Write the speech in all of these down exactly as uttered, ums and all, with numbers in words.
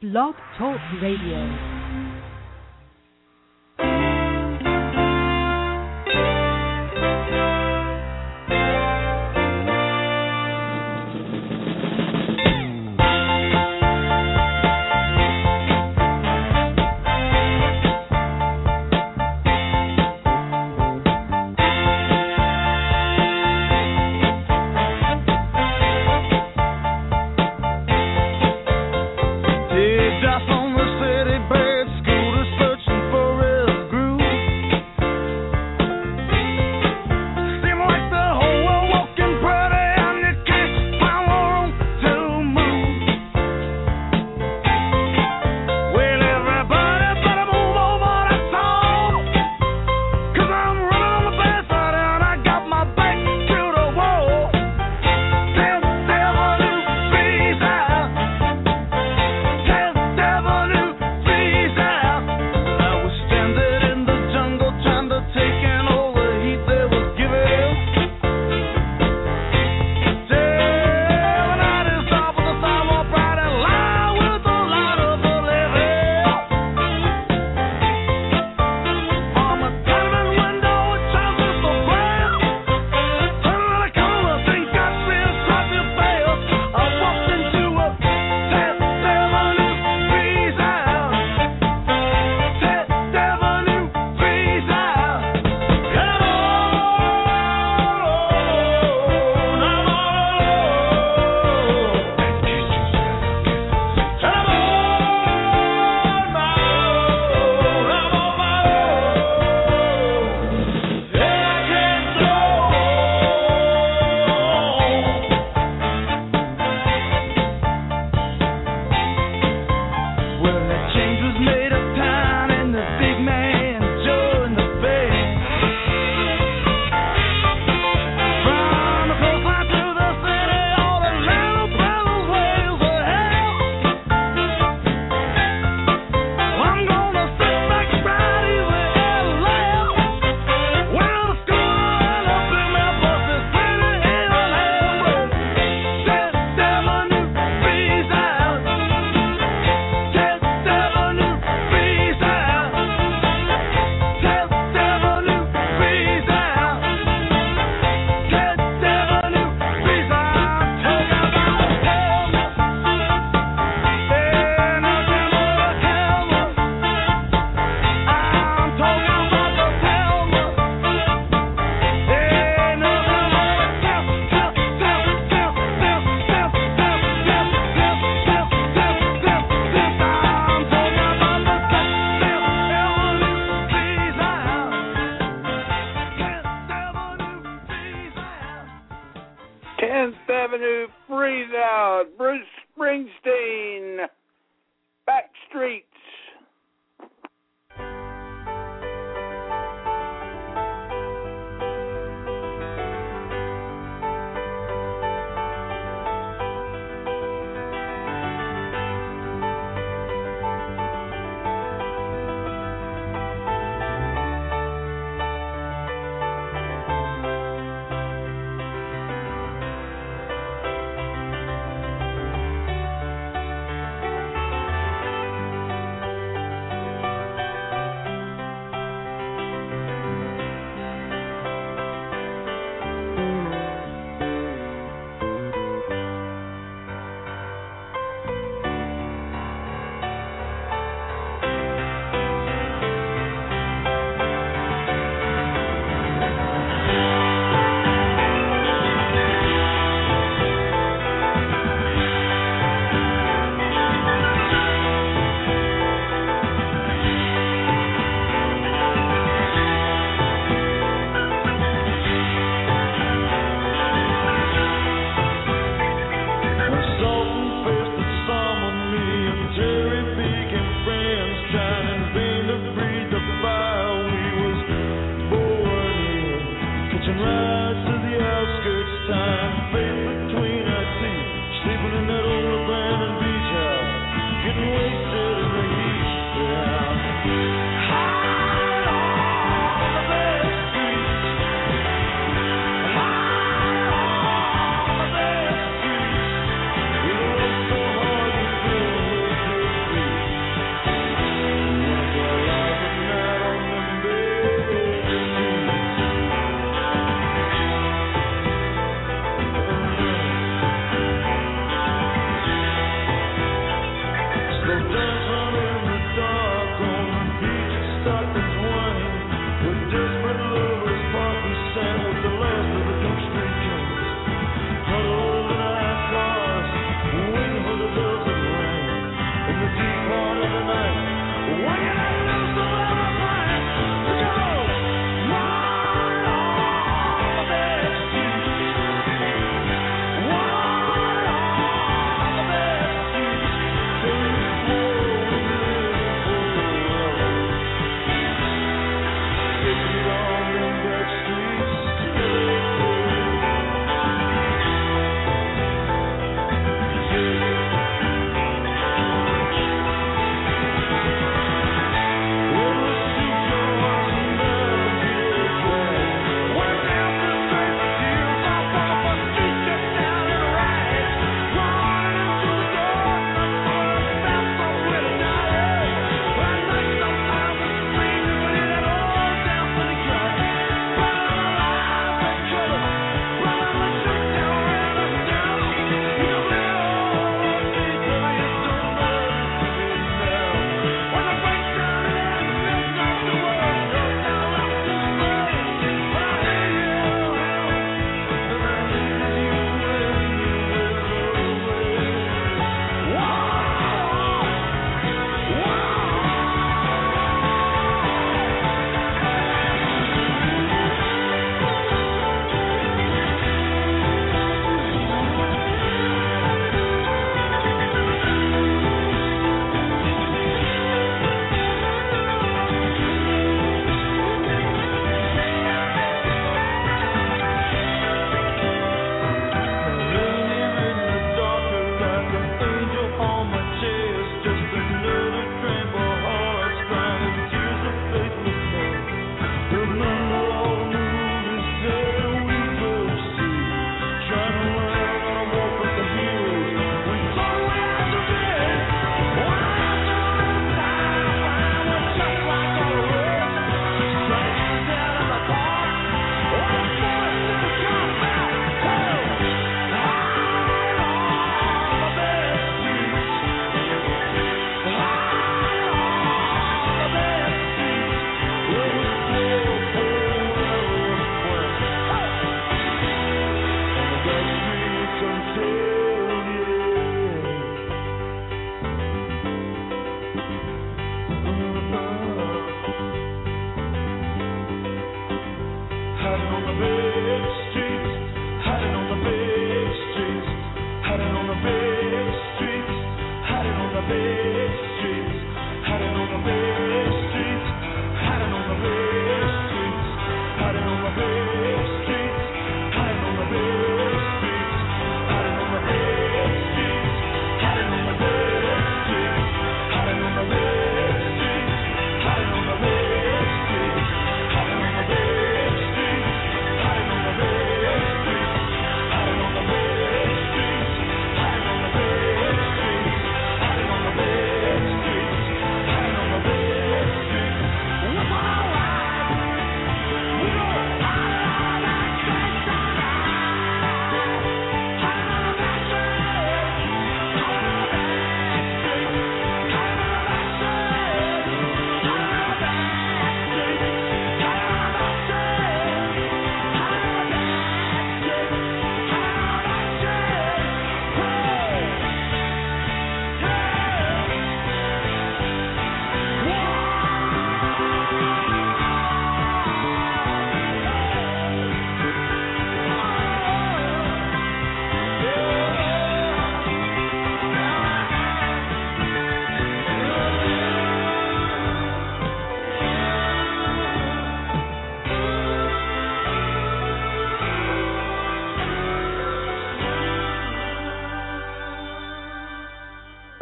Blog Talk Radio.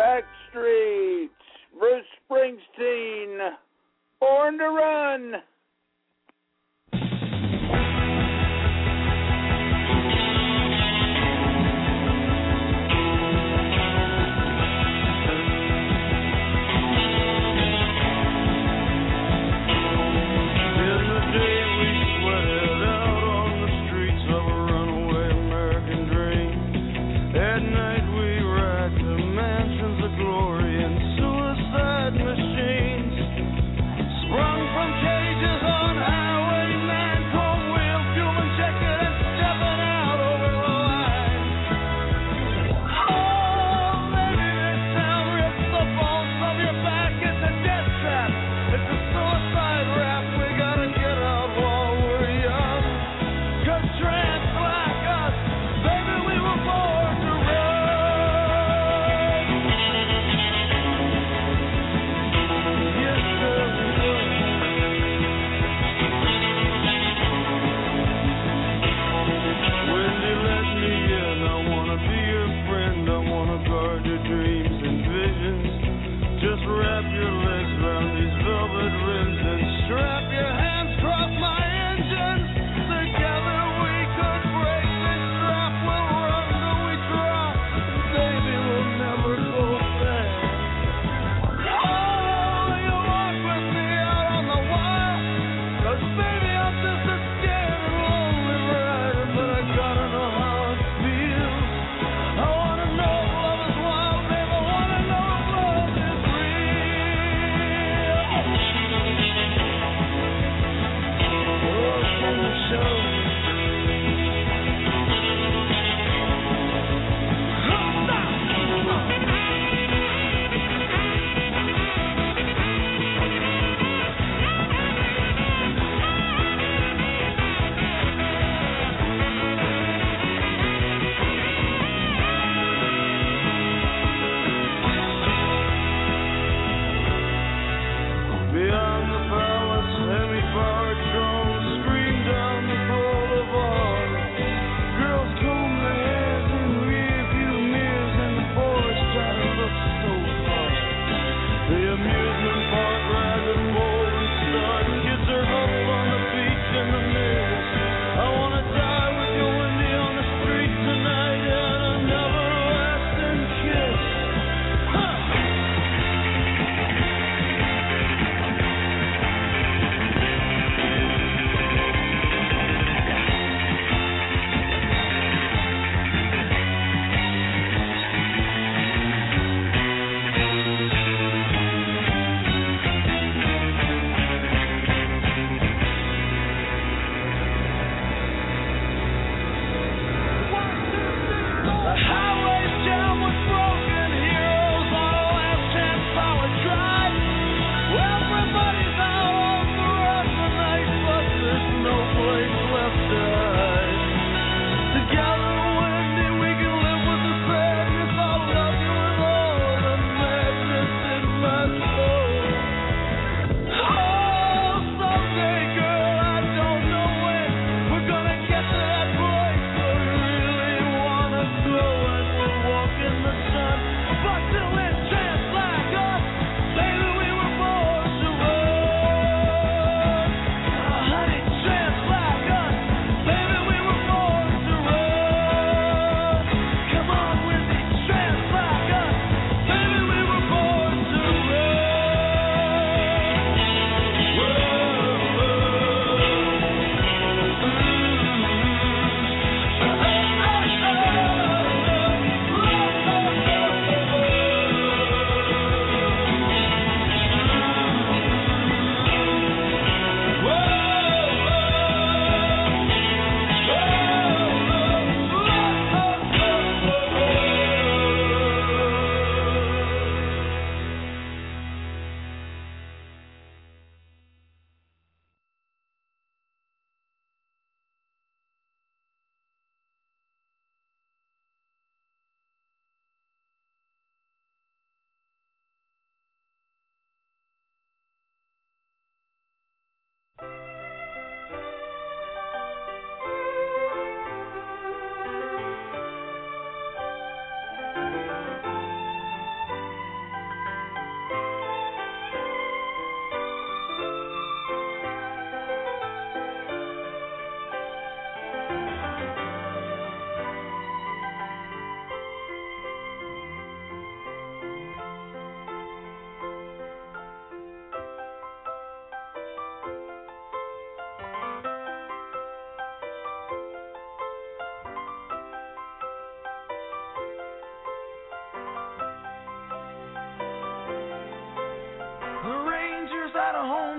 Backstreet, Bruce Springsteen, Born to Run. Sprung from cages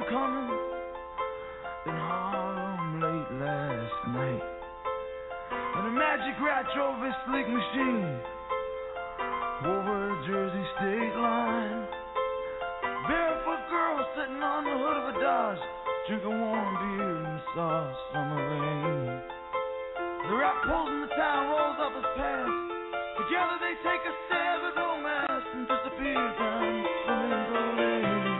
coming in Harlem late last night. And a magic rat drove his sleek machine over the Jersey state line. Barefoot girl sitting on the hood of a Dodge, drinking warm beer in the soft summer rain. The rat pulls in the town, rolls up his pants. Together they take a stab at romance and disappear down Flamingo Lane.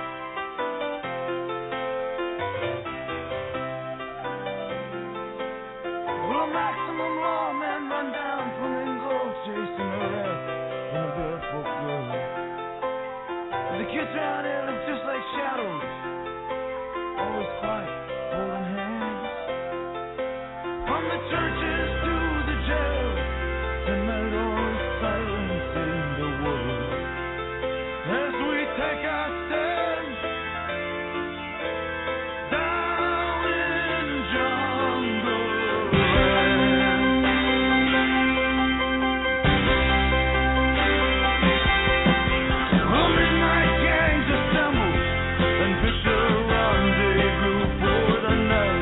Well, a maximum lawman run down Flamingo, chasing a rat and a barefoot girl. And the kids around here look just like shadows, always quiet, holding hands. From the churches to the jail, and that always silence in the world. As we take our stand down in jungle land. Well, midnight gangs assemble and pitch a rendezvous for the night.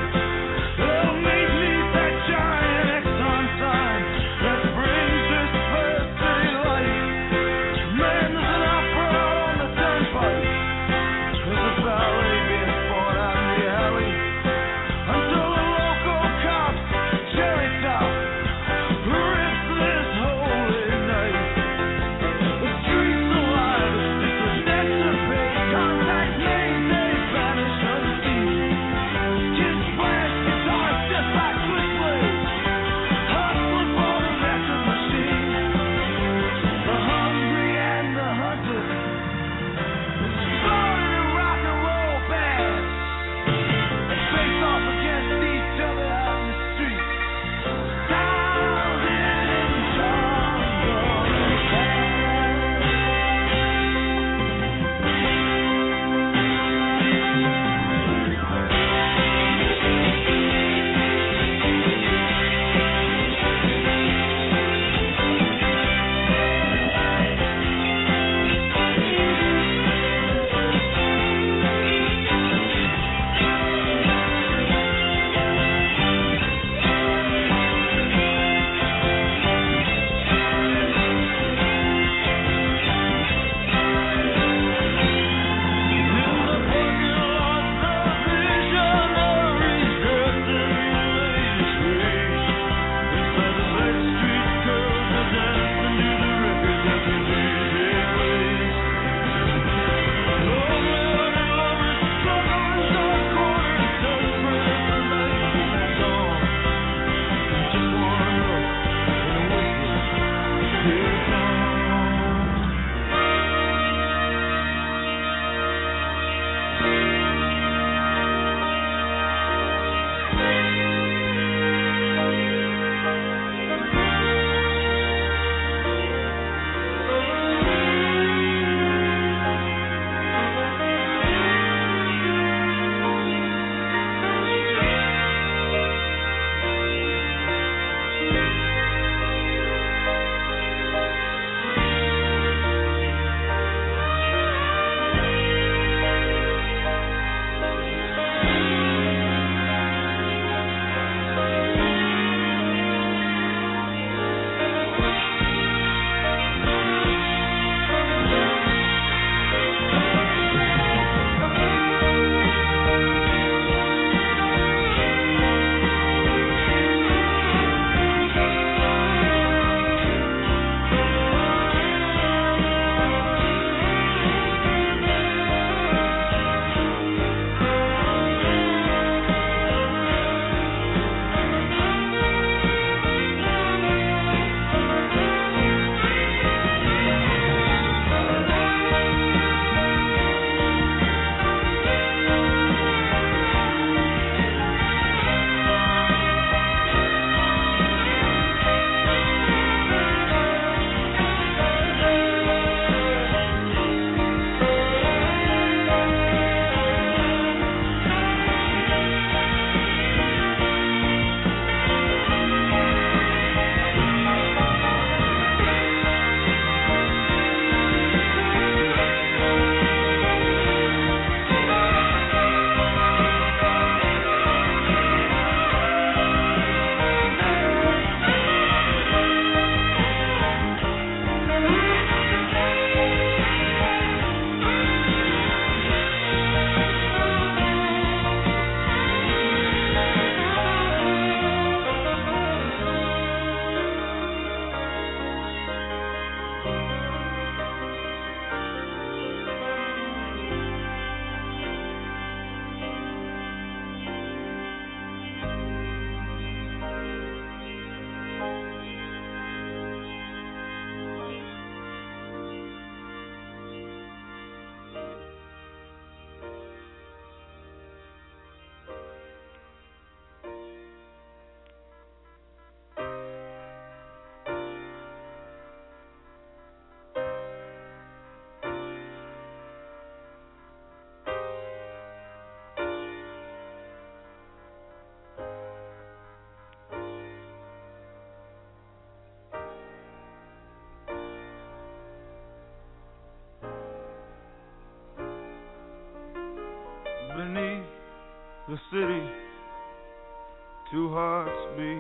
the city, two hearts beat,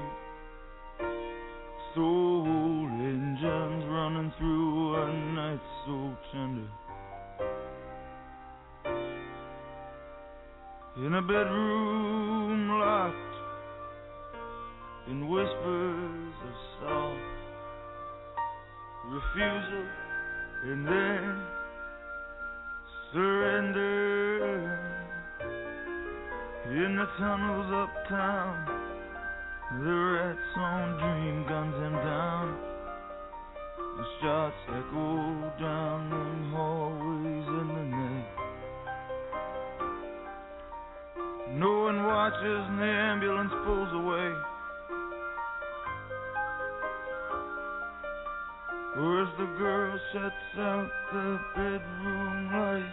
soul engines running through a night so tender. In a bedroom locked in whispers of soft refusal and then surrender. In the tunnels uptown, the rats on dream guns him down. The shots echo down them hallways in the night. No one watches and the ambulance pulls away. Or as the girl shuts out the bedroom light.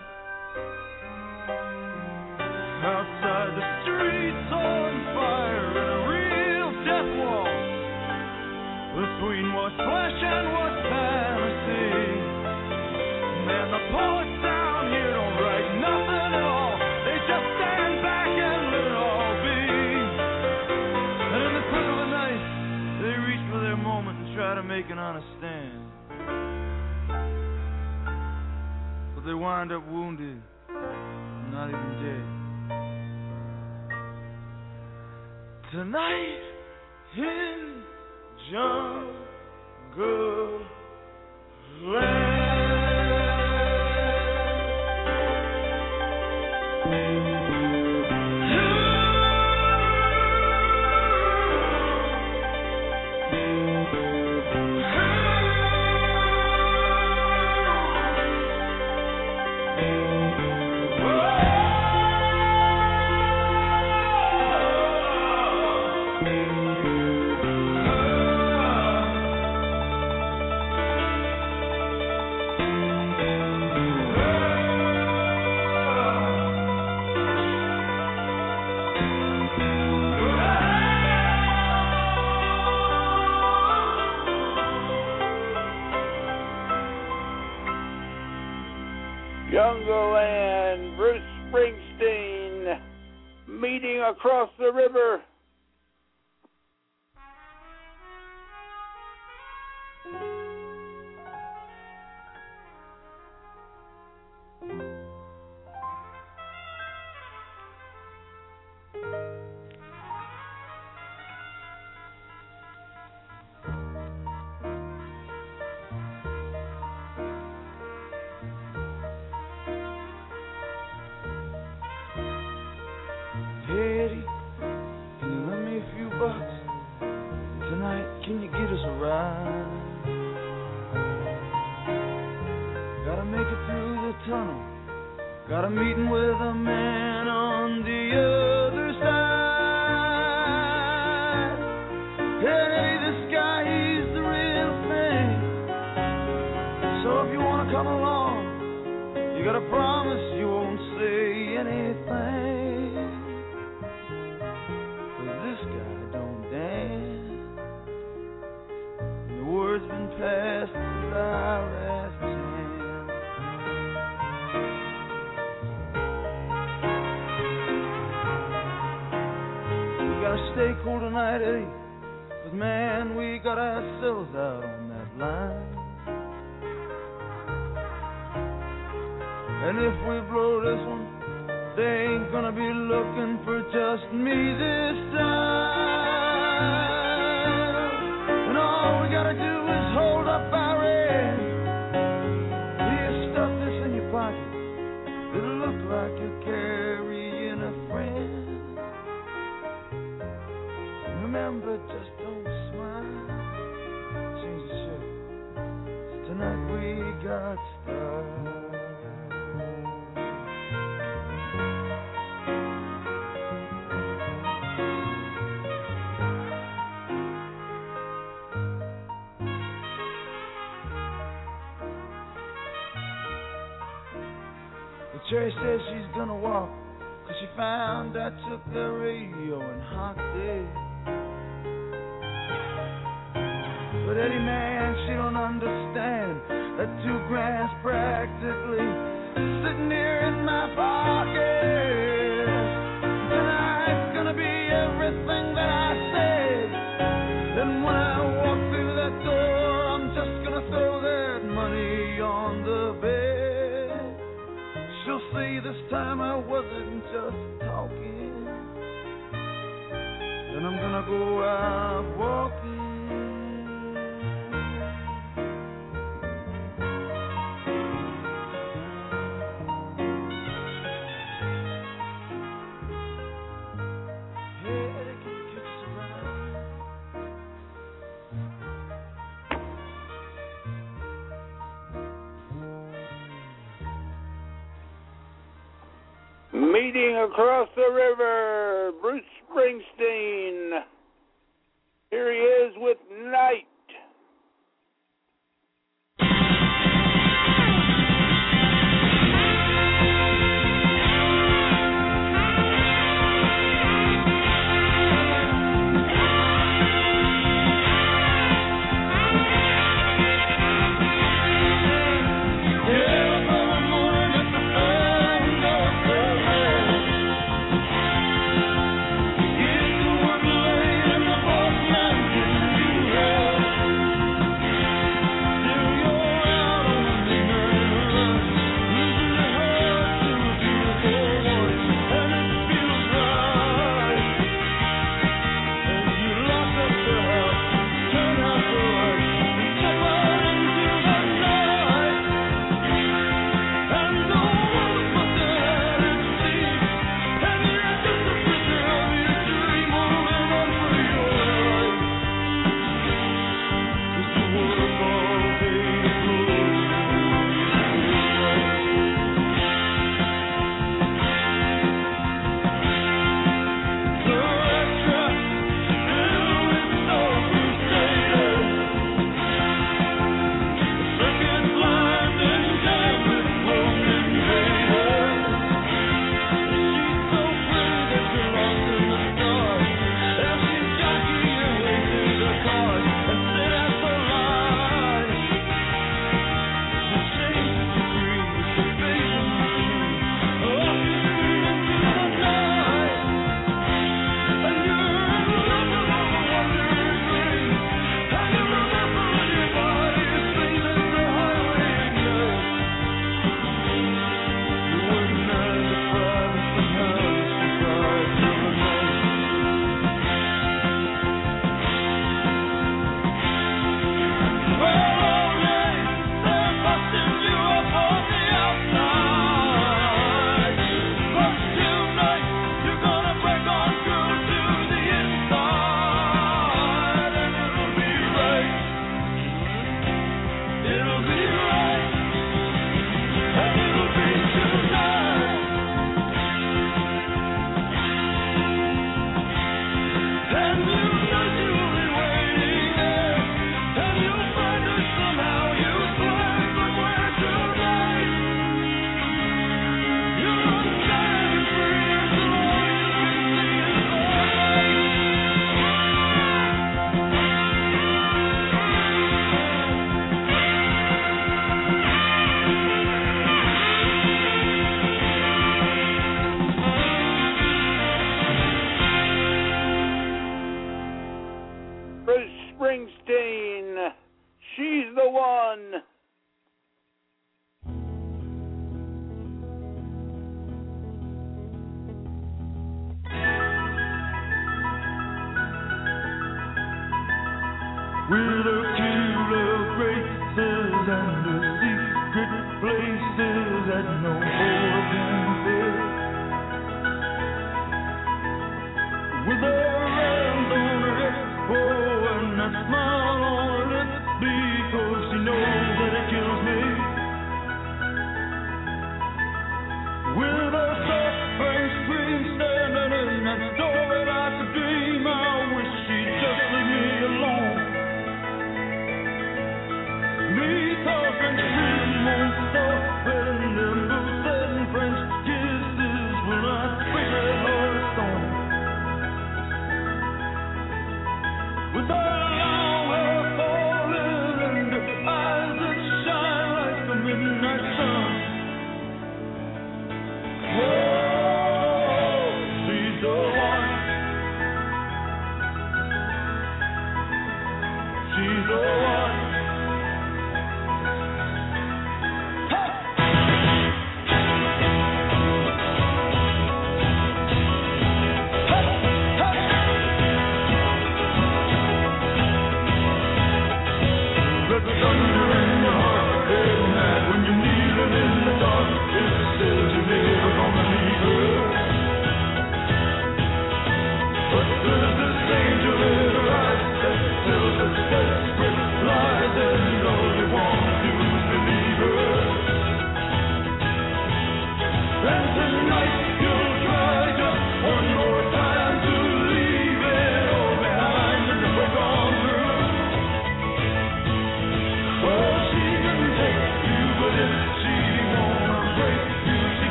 Outside the streets on fire and a real death wall between what's flesh and what's fantasy. Man, the poets down here don't write nothing at all. They just stand back and let it all be. And in the quick of the night, they reach for their moment and try to make an honest stand. But they wind up wounded, not even dead. Tonight in Jungle Land. Jungle Land, Bruce Springsteen, Meeting Across the River. Eddie, can you lend me a few bucks? Tonight, can you get us a ride? Gotta make it through the tunnel. Got a meeting with a man on the other side. Hey, Eddie, this guy, he's the real thing. So if you wanna come along, you gotta promise you won't say anything. Words been passed since our last chance. We gotta stay cool tonight, Eddie, 'cause man, we got ourselves out on that line. And if we blow this one, they ain't gonna be looking for just me this time. And all we gotta do is hold up our end. You stuff this in your pocket, it'll look like you're carrying a friend. Remember, just don't smile, change the shirt. Tonight we got stars. Cherry says she's gonna walk, 'cause she found I took the radio and hocked it. But Eddie, man, she don't understand that two grand's practically sitting here in my pocket. Tonight this time I wasn't just talking. Then I'm gonna go out walking. Meeting across the river, Bruce Springsteen. Here he is with Night. Springsteen, She's the One. With a few of graces and the secret places that no more can fill. With a hand on her elbow and a smile on her lips, because she knows that it kills me. With a soft French scream standing in that story like a dream, I wish she'd just leave me alone. Me talking to him won't stop, and them boots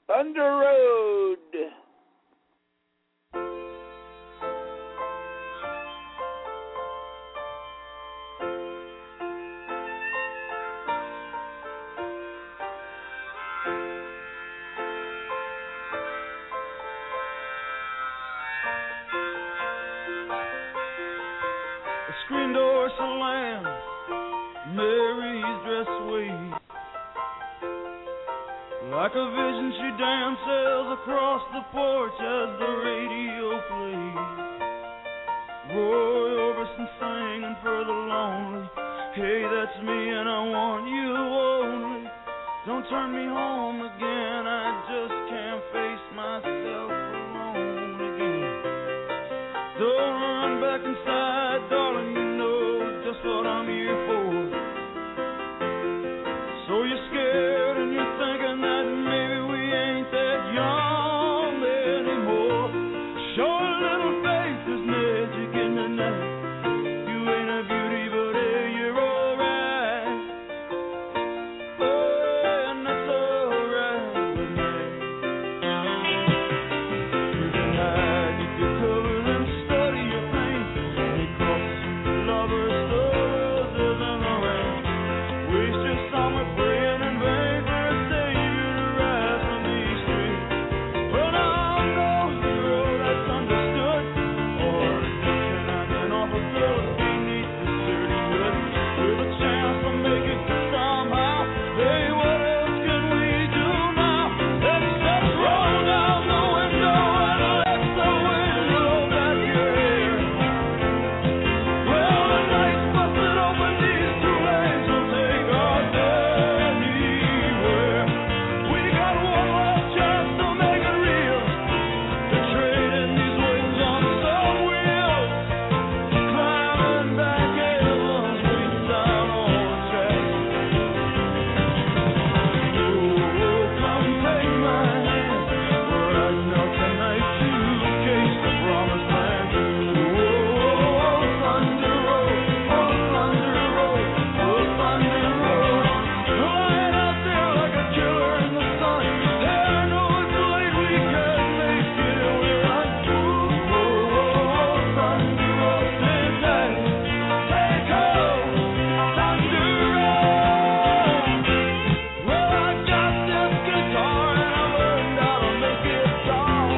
Thunder Road. The screen door slammed, Mary's dress swayed. Like a vision she dances across the porch as the radio plays. Roy Orbison singing for the lonely. Hey, that's me and I want you only. Don't turn me home again, I just can't face myself alone again. Don't run back inside, darling, you know just what I'm here for. So you're scared and you're thinking that maybe we ain't that young anymore. Show a little faith, there's magic in the night. You ain't a beauty, but hey, you're alright. Oh, and that's alright with me. You can hide if you're covered and study your pain. Because lovers throw roses in the rain. Waste your summer praying in vain for a savior to rise from these streets. Well, now I'm no hero that's understood, or can I get off a girl beneath the dirty hood with a chance to make it good somehow? Hey, what else can we do now? Let's just roll down the window and let the wind blow back your hair. Well, the night's busted open, these two lanes will take us anywhere. We got one last chance to make it real. They're trading these wings on some wheels. Climbing back hills, waiting down on the track. Oh, come take my hand. We're riding out tonight to chase the promised land. Oh, Thunder Road, oh, Thunder Road, oh, Thunder Road. Lying out there like a killer in the sun. Hey, I know it's late, we can't make it, we run. Oh, Thunder Road, midnight, take home, Thunder Road. Well, I got this guitar and I learned how to make it tall.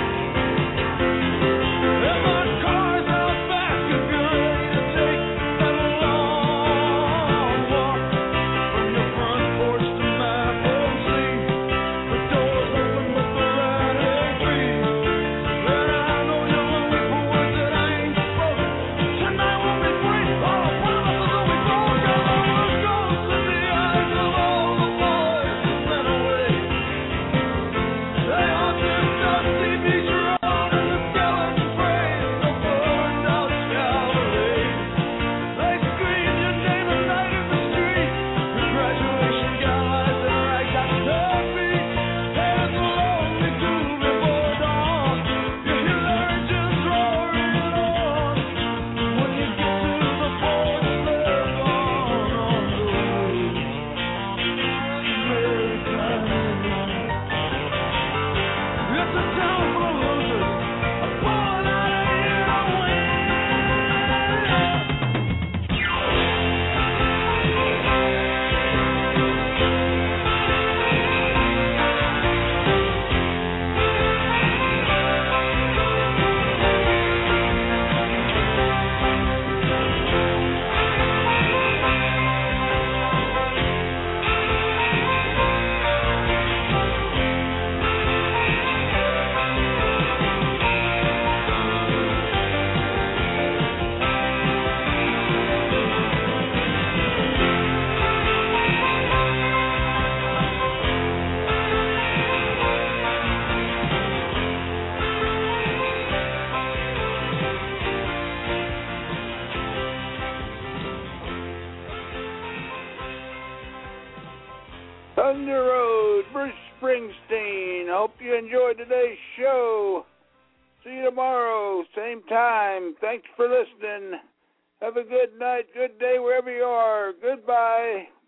And my car's out back if you're ready to take that long walk. From your front porch to my home seat, the door's open but the ride ain't free. And I know you're lonely for words that I ain't spoken. Tonight we'll be free, all of one of us will be gone. Got my world ghosts in the eyes of all the boys that went away. They haunt this dusty beach road and the skeleton trains of burned out Calvary. They scream your name at night in the street. Your graduation gown lies in rags at their feet. And it's lonely too before dawn. You hear legends roaring on. When you get to the porch, they're gone on the road. It's a town full of losers. I'm pulling out of here to win. Thunder Road, Bruce Springsteen. Hope you enjoyed today's show. See you tomorrow, same time. Thanks for listening. Have a good night, good day wherever you are. Goodbye.